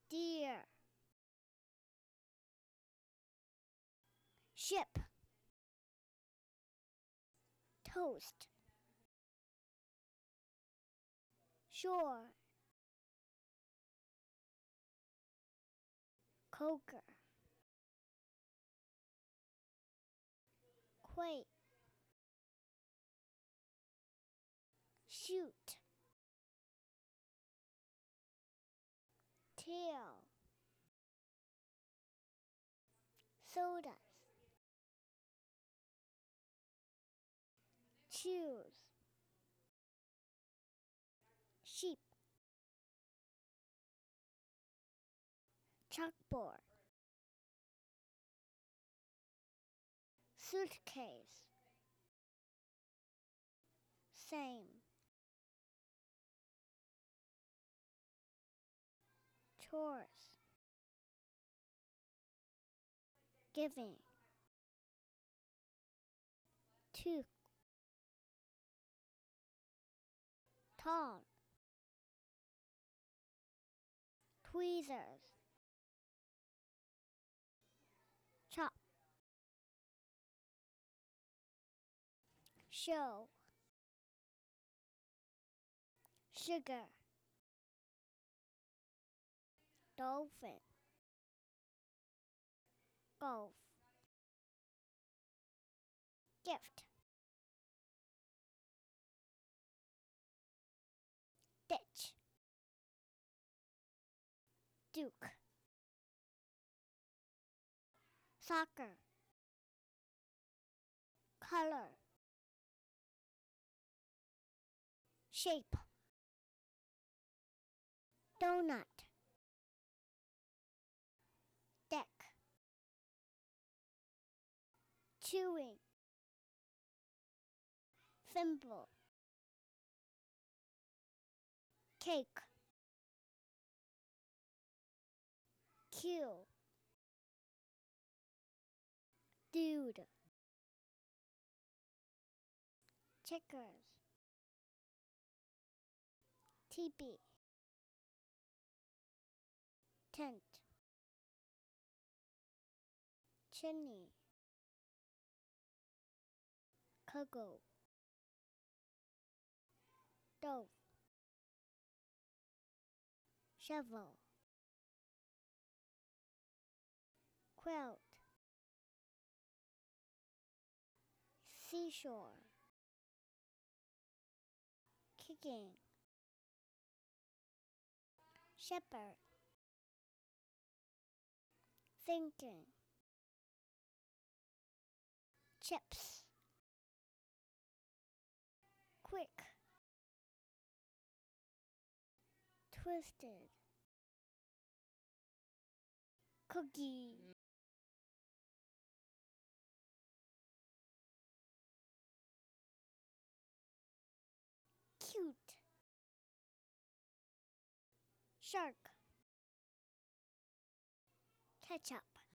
deer, ship, toast, shore, coker, quake, shoot, tail, sodas, choose, sheep, chalkboard, suitcase, same, chores, giving, tooth, tall, tweezers, chop, show, sugar, dolphin, golf, gift, ditch, duke, soccer, color, shape, donut, deck, chewing, thimble, cake, cue, dude, checkers, teepee, tent, chimney, cuckoo, dove, shovel, quilt, seashore, kicking, shepherd, thinking, chips, quick, twisted, cookie, cute, shark, ketchup,